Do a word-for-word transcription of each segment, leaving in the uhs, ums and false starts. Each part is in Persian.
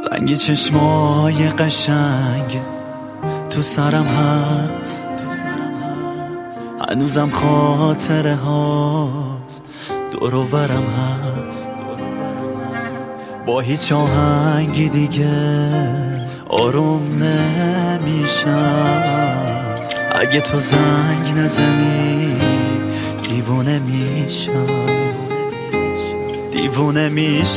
رنگ چشمای قشنگ تو سرم هست، هنوزم خاطره هاست دور و برم هست. با هیچ آهنگی دیگه آروم نمیشم، اگه تو زنگ نزنی دیوونه میشم، دیوونه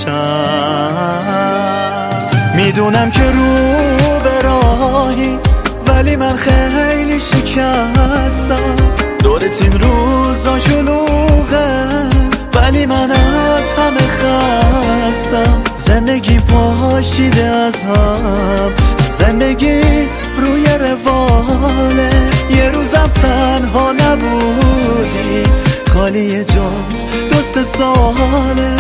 میشم. میدونم که رو به راهی ولی من خیلی شکستم، دورت این روزا شلوغه ولی من از همه خستم. زندگی پاشیده از هم، زندگیت روی رواله، یه روزم تنها نبودی خالی جات دو سه ساله.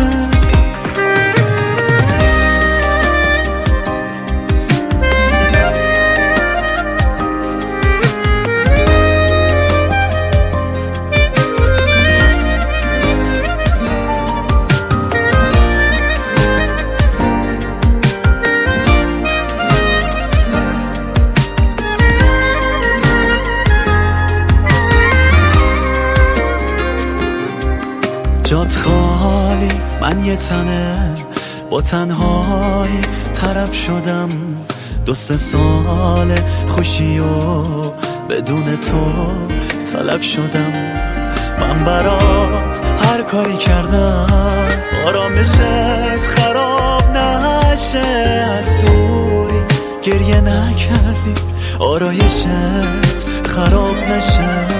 جات خالی، من یه تنه با تنهایی طرف شدم. دو سه سال خوشی و بدون تو طلب شدم. من برات هر کاری کردم آرامشت خراب نشه، از دوری گریه نکردی آرایشت خراب نشه.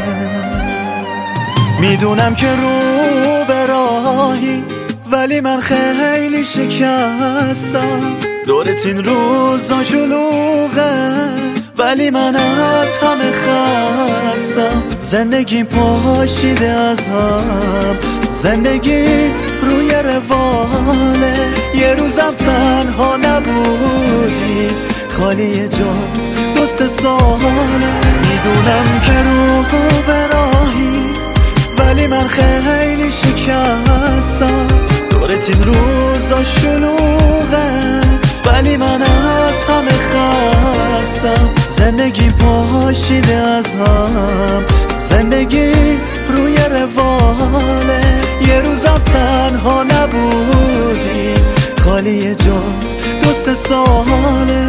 میدونم که رو به راهی ولی من خیلی شکستم، دورت این روزا شلوغه ولی من از همه خستم. زندگی پاشیده از هم، زندگیت روی رواله، یه روزم تنها نبودی خالی جات دو سه ساله. میدونم که رو به راهی ولی من خیلی شکستم، دورت این روزا شلوغه ولی من از همه خستم. زندگی پاشیده از هم، زندگیت روی رواله، یه روزم تنها نبودی خالی جات دو سه ساله.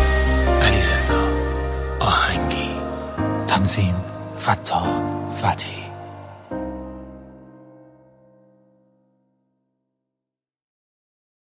علیرضا آهنگی، تنظیم فتاح فتحی.